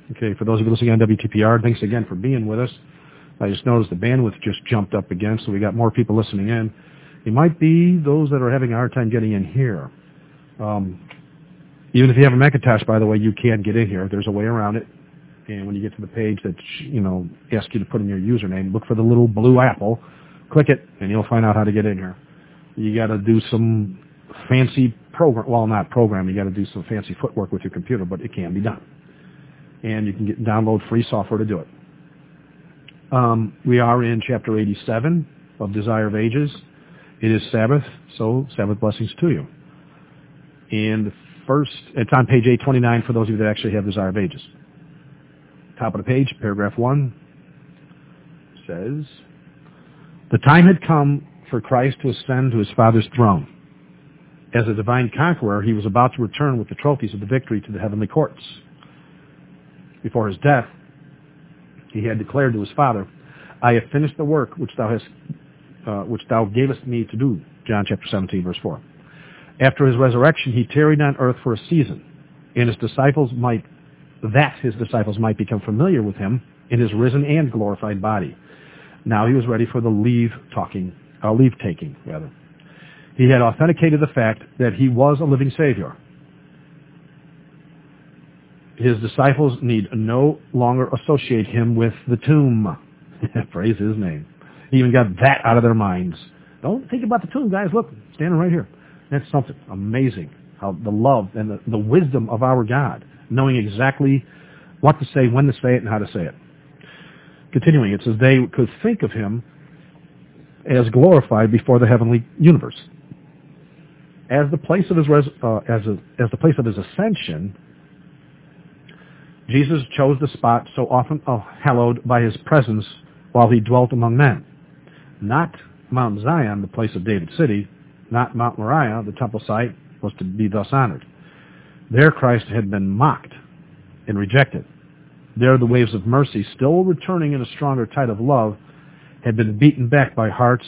Okay, for those of you listening on WTPR, thanks again for being with us. I just noticed the bandwidth just jumped up again, so we got more people listening in. It might be those that are having a hard time getting in here. Even if you have a Macintosh, by the way, you can get in here. There's a way around it. And when you get to the page that, asks you to put in your username, look for the little blue apple, click it, and you'll find out how to get in here. You got to do some fancy program. Well, not program. You got to do some fancy footwork with your computer, but it can be done. And you can download free software to do it. We are in chapter 87 of Desire of Ages. It is Sabbath, so Sabbath blessings to you. And first, it's on page 829 for those of you that actually have Desire of Ages. Top of the page, paragraph 1 says, the time had come for Christ to ascend to his Father's throne. As a divine conqueror, he was about to return with the trophies of the victory to the heavenly courts. Before his death, he had declared to his Father, I have finished the work which thou gavest me to do. John chapter 17, verse 4. After his resurrection, he tarried on earth for a season, and his disciples might become familiar with him in his risen and glorified body. Now he was ready for the leave-taking. He had authenticated the fact that he was a living Savior. His disciples need no longer associate him with the tomb. Praise his name. He even got that out of their minds. Don't think about the tomb, guys. Look, standing right here. That's something amazing. How the love and the wisdom of our God, knowing exactly what to say, when to say it, and how to say it. Continuing, it says they could think of him as glorified before the heavenly universe. As the place of his place of his ascension, Jesus chose the spot so often hallowed by his presence while he dwelt among men. Not Mount Zion, the place of David's city, not Mount Moriah, the temple site, was to be thus honored. There Christ had been mocked and rejected. There the waves of mercy, still returning in a stronger tide of love, had been beaten back by hearts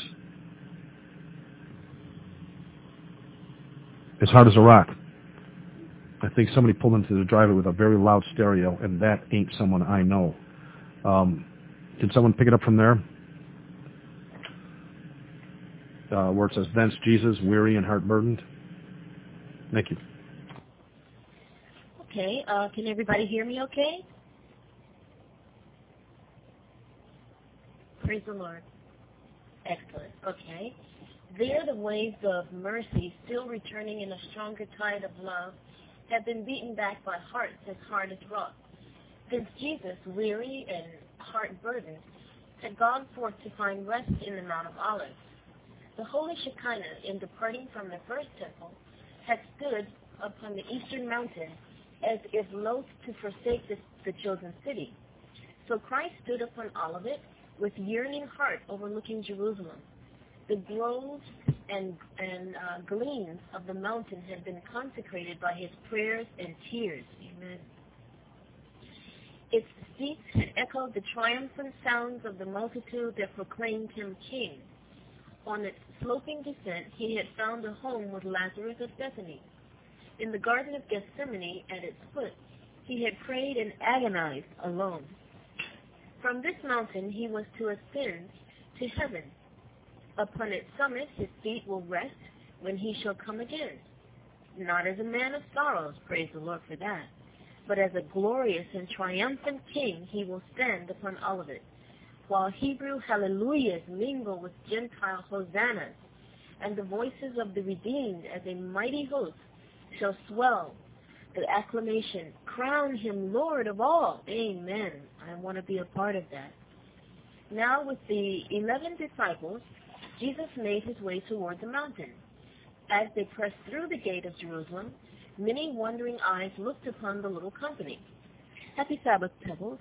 as hard as a rock. I think somebody pulled into the driveway with a very loud stereo, and that ain't someone I know. Can someone pick it up from there? Where it says, thence Jesus, weary and heart-burdened. Thank you. Okay, can everybody hear me okay? Praise the Lord. Excellent. Okay. There the waves of mercy, still returning in a stronger tide of love, have been beaten back by hearts as hard as rock. Since Jesus, weary and heart-burdened, had gone forth to find rest in the Mount of Olives, the holy Shekinah, in departing from the first temple, had stood upon the eastern mountain as if loath to forsake the chosen city. So Christ stood upon Olivet with yearning heart overlooking Jerusalem. The groves and gleams of the mountain had been consecrated by his prayers and tears. Amen. Its steeps had echoed the triumphant sounds of the multitude that proclaimed him king. On its sloping descent, he had found a home with Lazarus of Bethany. In the Garden of Gethsemane, at its foot, he had prayed and agonized alone. From this mountain he was to ascend to heaven. Upon its summit his feet will rest when he shall come again. Not as a man of sorrows, praise the Lord for that, but as a glorious and triumphant king he will stand upon Olivet, while Hebrew hallelujahs mingle with Gentile hosannas, and the voices of the redeemed as a mighty host shall swell the acclamation, crown him Lord of all. Amen. I want to be a part of that. Now with the 11 disciples, Jesus made his way toward the mountain. As they pressed through the gate of Jerusalem, many wondering eyes looked upon the little company. Happy Sabbath, Pebbles.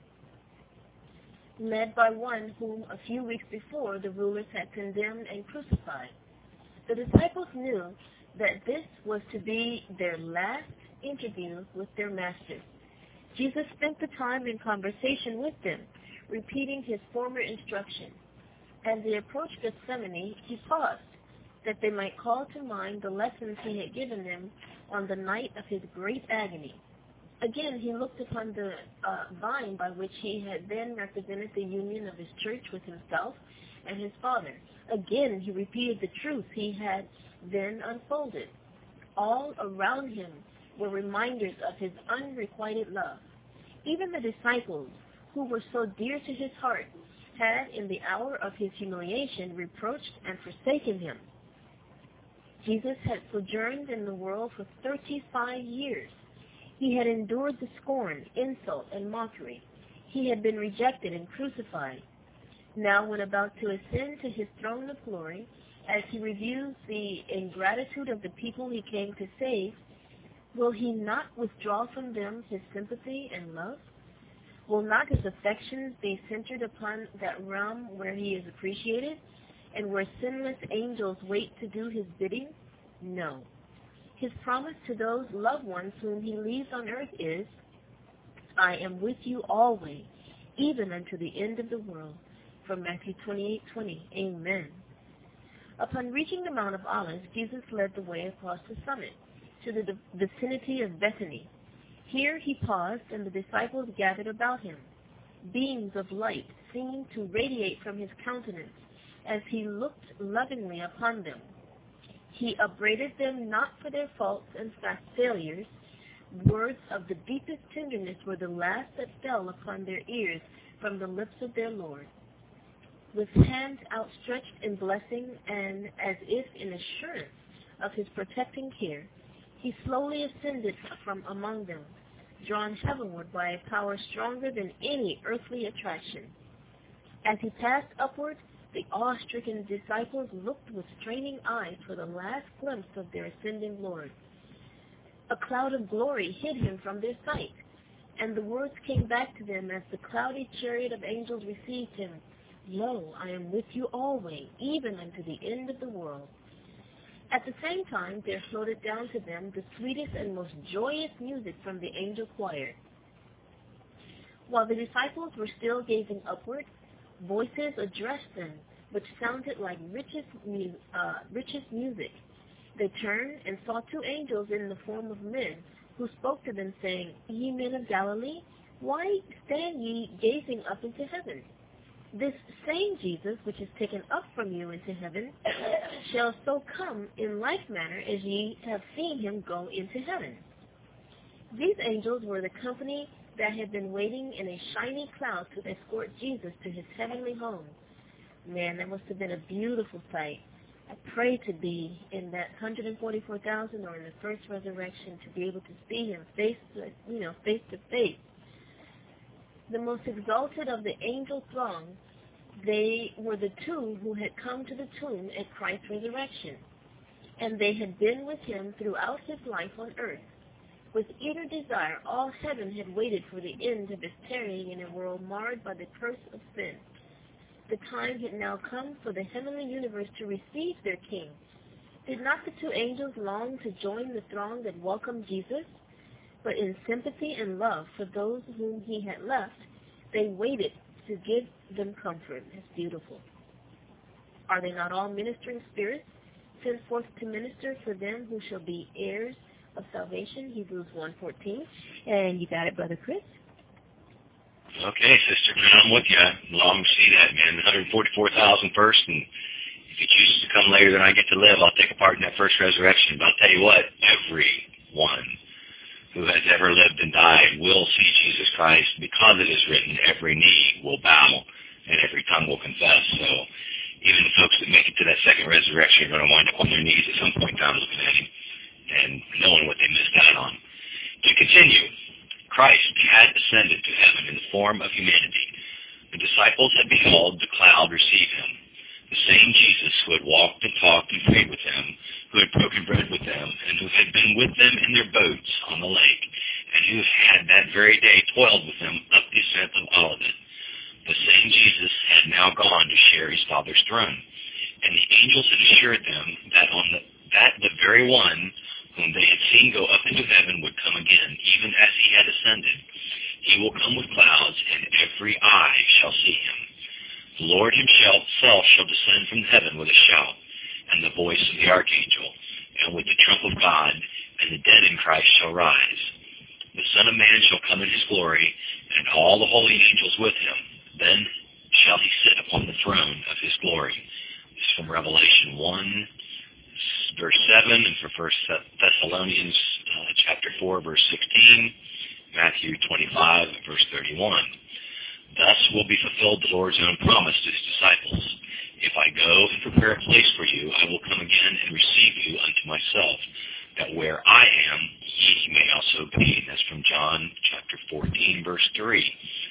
Led by one whom a few weeks before the rulers had condemned and crucified. The disciples knew that this was to be their last interview with their master. Jesus spent the time in conversation with them, repeating his former instruction. As they approached Gethsemane, he paused, that they might call to mind the lessons he had given them on the night of his great agony. Again, he looked upon the vine by which he had then represented the union of his church with himself and his Father. Again, he repeated the truth he had then unfolded. All around him were reminders of his unrequited love. Even the disciples, who were so dear to his heart, had in the hour of his humiliation reproached and forsaken him. Jesus had sojourned in the world for 35 years. He had endured the scorn, insult, and mockery. He had been rejected and crucified. Now, when about to ascend to his throne of glory, as he reviews the ingratitude of the people he came to save, will he not withdraw from them his sympathy and love? Will not his affections be centered upon that realm where he is appreciated and where sinless angels wait to do his bidding? No. His promise to those loved ones whom he leaves on earth is, I am with you always, even unto the end of the world. From Matthew 28:20. Amen. Upon reaching the Mount of Olives, Jesus led the way across the summit to the vicinity of Bethany. Here he paused, and the disciples gathered about him. Beams of light seemed to radiate from his countenance as he looked lovingly upon them. He upbraided them not for their faults and failures. Words of the deepest tenderness were the last that fell upon their ears from the lips of their Lord. With hands outstretched in blessing and as if in assurance of his protecting care, he slowly ascended from among them, drawn heavenward by a power stronger than any earthly attraction. As he passed upward, the awe-stricken disciples looked with straining eyes for the last glimpse of their ascending Lord. A cloud of glory hid him from their sight, and the words came back to them as the cloudy chariot of angels received him, Lo, I am with you always, even unto the end of the world. At the same time, there floated down to them the sweetest and most joyous music from the angel choir. While the disciples were still gazing upward, voices addressed them, which sounded like richest music. They turned and saw two angels in the form of men, who spoke to them, saying, Ye men of Galilee, why stand ye gazing up into heaven? This same Jesus, which is taken up from you into heaven, shall so come in like manner as ye have seen him go into heaven. These angels were the company that had been waiting in a shiny cloud to escort Jesus to his heavenly home. Man, that must have been a beautiful sight. I pray to be in that 144,000 or in the first resurrection to be able to see him face to face. The most exalted of the angel throng, they were the two who had come to the tomb at Christ's resurrection, and they had been with him throughout his life on earth. With eager desire, all heaven had waited for the end of his tarrying in a world marred by the curse of sin. The time had now come for the heavenly universe to receive their king. Did not the two angels long to join the throng that welcomed Jesus? But in sympathy and love for those whom he had left, they waited to give them comfort. That's beautiful. Are they not all ministering spirits, sent forth to minister for them who shall be heirs of salvation? Hebrews 1:14. And you got it, Brother Chris? Okay, Sister, I'm with you. I long to see that, man. 144,000 first, and if he chooses to come later than I get to live, I'll take a part in that first resurrection. But I'll tell you what, everyone who has ever lived and died will see Jesus Christ, because it is written, every knee will bow and every tongue will confess. So even the folks that make it to that second resurrection are going to wind up on their knees at some point in time looking at him and knowing what they missed out on. To continue, Christ had ascended to heaven in the form of humanity. The disciples had beheld the cloud receive him. The same Jesus who had walked and talked and prayed with them, who had broken bread with them, and who had been with them in their boats on the lake, and who had that very day toiled with them up the ascent of Olivet. The same Jesus had now gone to share his Father's throne, and the angels had assured them that the very one whom they had seen go up into heaven would come again, even as he had ascended. He will come with clouds, and every eye shall see him. The Lord himself shall descend from heaven with a shout, and the voice of the archangel, and with the trump of God, and the dead in Christ shall rise. The Son of Man shall come in his glory, and all the holy angels with him. Then shall he sit upon the throne of his glory. This is from Revelation 1, verse 7, and for 1 Thessalonians chapter 4, verse 16, Matthew 25, verse 31. Thus will be fulfilled the Lord's own promise to his disciples. If I go and prepare a place for you, I will come again and receive you unto myself, that where I am, ye may also be. That's from John chapter 14, verse 3.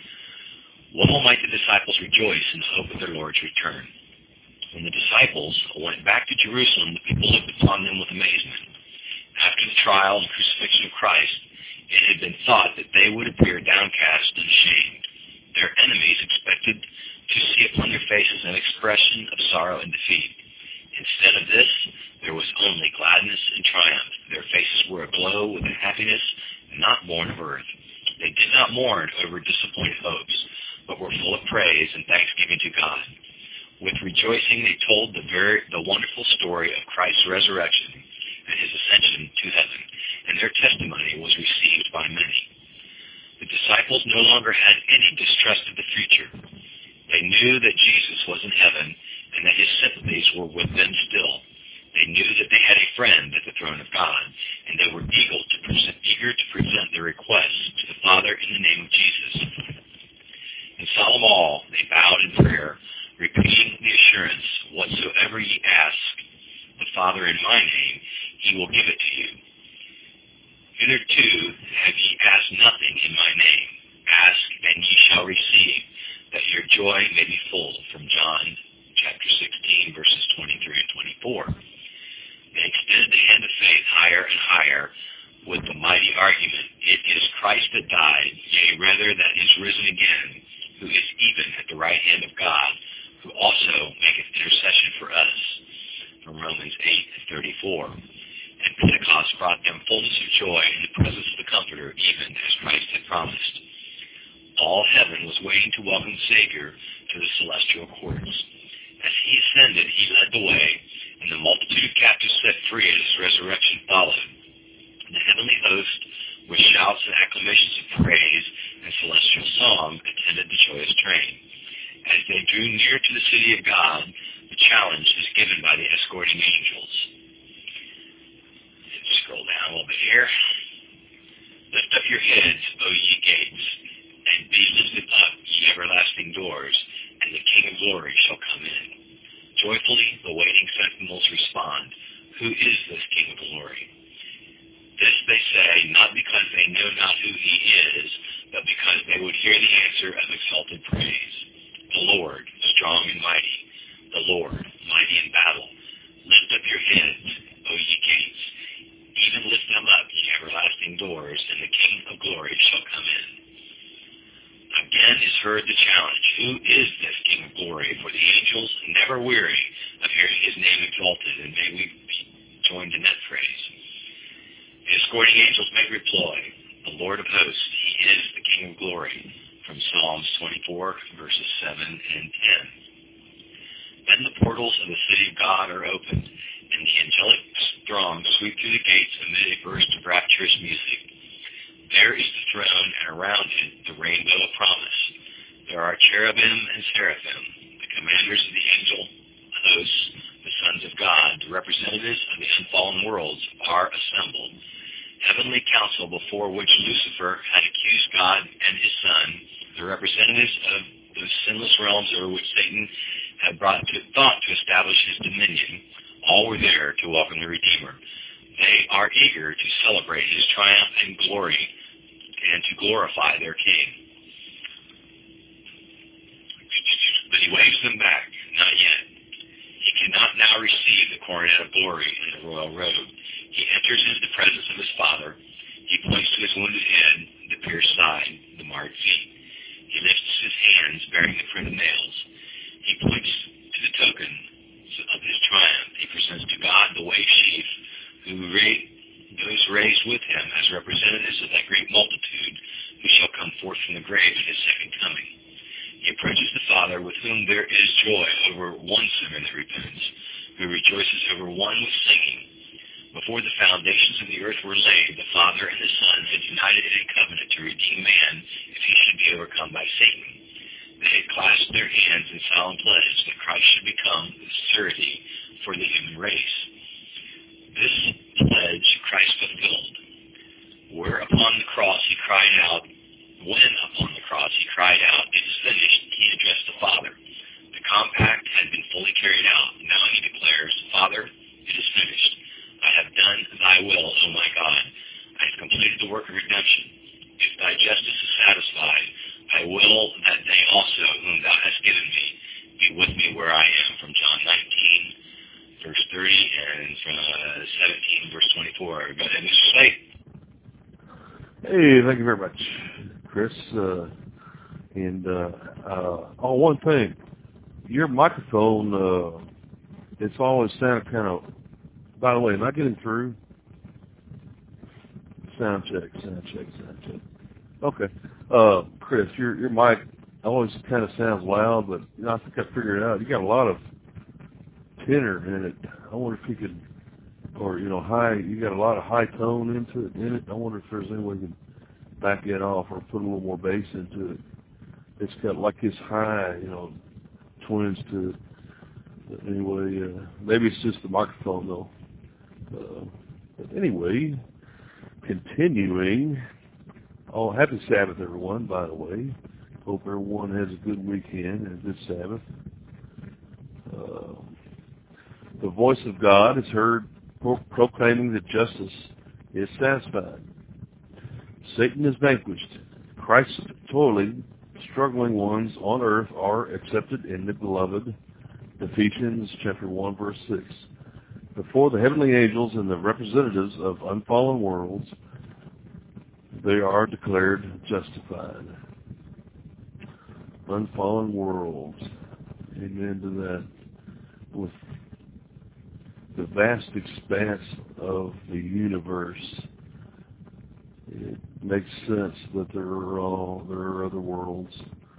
Well might the disciples rejoice in the hope of their Lord's return. When the disciples went back to Jerusalem, the people looked upon them with amazement. After the trial and crucifixion of Christ, it had been thought that they would appear downcast and ashamed. Their enemies expected to see upon their faces an expression of sorrow and defeat. Instead of this, there was only gladness and triumph. Their faces were aglow with a happiness not born of earth. They did not mourn over disappointed hopes, but were full of praise and thanksgiving to God. With rejoicing, they told the wonderful story of Christ's resurrection and his ascension to heaven, and their testimony was received by many. The disciples no longer had any distrust of the future. They knew that Jesus was in heaven and that his sympathies were with them still. They knew that they had a friend at the throne of God, and they were eager to present their requests to the Father in the name of Jesus. In solemn awe, they bowed in prayer, repeating the assurance, whatsoever ye ask the Father in my name, he will give it to you. Hitherto have ye asked nothing in my name. Ask, and ye shall receive, that your joy may be full. From John chapter 16, verses 23 and 24. They extended the hand of faith higher and higher with the mighty argument, it is Christ that died, yea, rather that is risen again, who is even at the right hand of God, who also maketh intercession for us. From Romans 8:34. And Pentecost brought them fullness of joy in the presence of the Comforter, even as Christ had promised. All heaven was waiting to welcome the Savior to the celestial courts. As he ascended, he led the way, and the multitude of captives set free at his resurrection followed. The heavenly host, with shouts and acclamations of praise and celestial song, attended the joyous train. As they drew near to the city of God, the challenge is given by the escorting angels. Scroll down a little bit here. Lift up your heads, O ye gates, and be lifted up, ye everlasting doors, and the King of glory shall come in. Joyfully the waiting sentinels respond, who is this King of glory? This they say, not because they know not who he is, but because they would hear the answer of exalted praise. The Lord, strong and mighty, the Lord, mighty in battle. Lift up your heads, O ye gates, even lift them up, ye everlasting doors, and the King of glory shall come in. Again is heard the challenge, who is this King of glory? For the angels, never weary of hearing his name exalted, and may we be joined in that phrase. The escorting angels make reply, the Lord of hosts, he is the King of glory, from Psalms 24, verses 7 and 10. Then the portals of the city of God are opened, and the angelic throng sweep through the gates amid a burst of rapturous music. There is the throne, and around it the rainbow of promise. There are cherubim and seraphim, the commanders of the angel hosts, the sons of God, the representatives of the unfallen worlds, are assembled. Heavenly council before which Lucifer had accused God and his Son, the representatives of those sinless realms over which Satan had thought to establish his dominion, all were there to welcome the Redeemer. They are eager to celebrate his triumph and glory and to glorify their King. But he waves them back, not yet. He cannot now receive the coronet of glory and the royal robe. He enters into the presence of his Father. He points to his wounded head, the pierced side, the marred feet. He lifts his hands bearing the print of nails. He points to the token of his triumph. He presents to God the wave sheaf, those raised with him as representatives of that great multitude who shall come forth from the grave at his second coming. He approaches the Father, with whom there is joy over one sinner that repents, who rejoices over one with singing. Before the foundations of the earth were laid, the Father and the Son had united in covenant to redeem man if he should be overcome by Satan. They had clasped their hands in solemn pledge that Christ should become the surety for the human race. This pledge Christ fulfilled. When upon the cross he cried out, "It is finished," he addressed the Father. The compact had been fully carried out. Now he declares, "Father, it is finished. I have done thy will, O my God. I have completed the work of redemption. If thy justice is satisfied, I will that they also, whom thou hast given me, be with me where I am." From John 19, verse 30, and from 17, verse 24. Go ahead, Mr. Slate. Hey, thank you very much, Chris. One thing. Your microphone, it's always sounded kind of... By the way, am I getting through? Sound check. Okay. Chris, your mic always kind of sounds loud, but I think I figured it out. You got a lot of tenor in it. I wonder if you could, or high. You got a lot of high tone in it. I wonder if there's any way you can back it off or put a little more bass into it. It's got like this high, twins to it. Anyway, maybe it's just the microphone though. But anyway, continuing. Oh, happy Sabbath, everyone, by the way. Hope everyone has a good weekend and a good Sabbath. The voice of God is heard proclaiming that justice is satisfied. Satan is vanquished. Christ's toiling, struggling ones on earth are accepted in the beloved. Ephesians chapter 1, verse 6. Before the heavenly angels and the representatives of unfallen worlds, they are declared justified. Unfallen worlds. Amen to that. With the vast expanse of the universe, it makes sense that there are other worlds.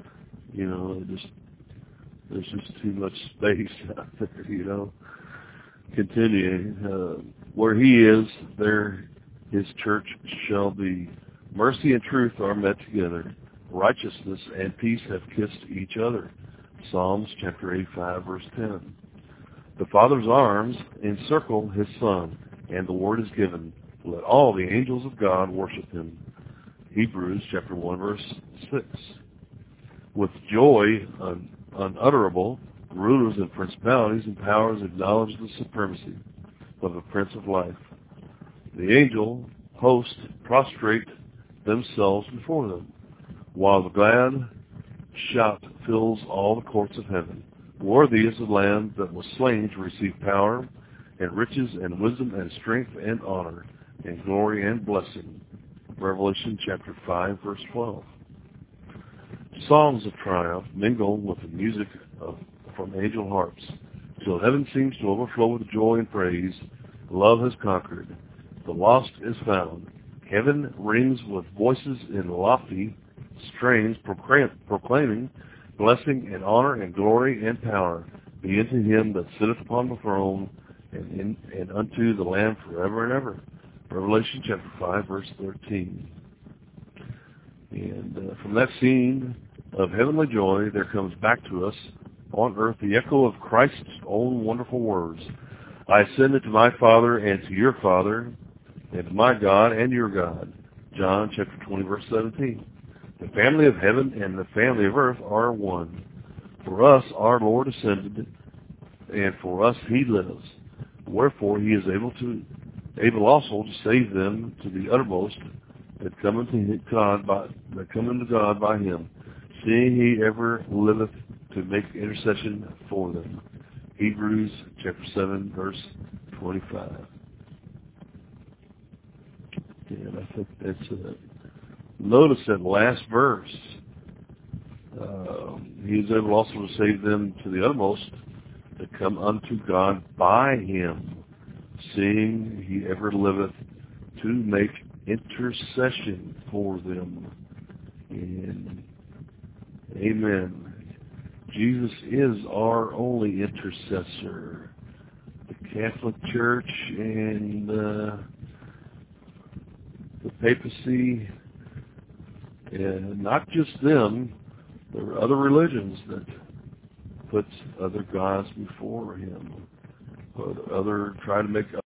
There's just too much space out there, Continuing, where he is, there his church shall be. Mercy and truth are met together. Righteousness and peace have kissed each other. Psalms chapter 85, verse 10. The Father's arms encircle his Son, and the word is given. Let all the angels of God worship him. Hebrews chapter 1, verse 6. With joy unutterable, rulers and principalities and powers acknowledge the supremacy of the Prince of Life. The angel host prostrate themselves before them, while the glad shout fills all the courts of heaven. Worthy is the Lamb that was slain to receive power and riches and wisdom and strength and honor and glory and blessing. Revelation chapter 5, verse 12. Songs of triumph mingle with the music from angel harps, till heaven seems to overflow with joy and praise. Love has conquered. The lost is found. Heaven rings with voices in lofty strains proclaiming blessing and honor and glory and power be unto him that sitteth upon the throne and unto the Lamb forever and ever. Revelation chapter 5, verse 13. And from that scene of heavenly joy, there comes back to us on earth the echo of Christ's own wonderful words. I ascended to my Father and to your Father, and to my God and your God. John chapter 20, verse 17. The family of heaven and the family of earth are one. For us our Lord ascended, and for us he lives. Wherefore he is able also to save them to the uttermost that come into God by him, seeing he ever liveth to make intercession for them. Hebrews chapter 7, verse 25. And I think that's it. Notice that last verse. He is able also to save them to the uttermost that come unto God by him, seeing he ever liveth to make intercession for them. And amen. Jesus is our only intercessor. The Catholic Church and the papacy, and not just them, there are other religions that puts other gods before him, try to make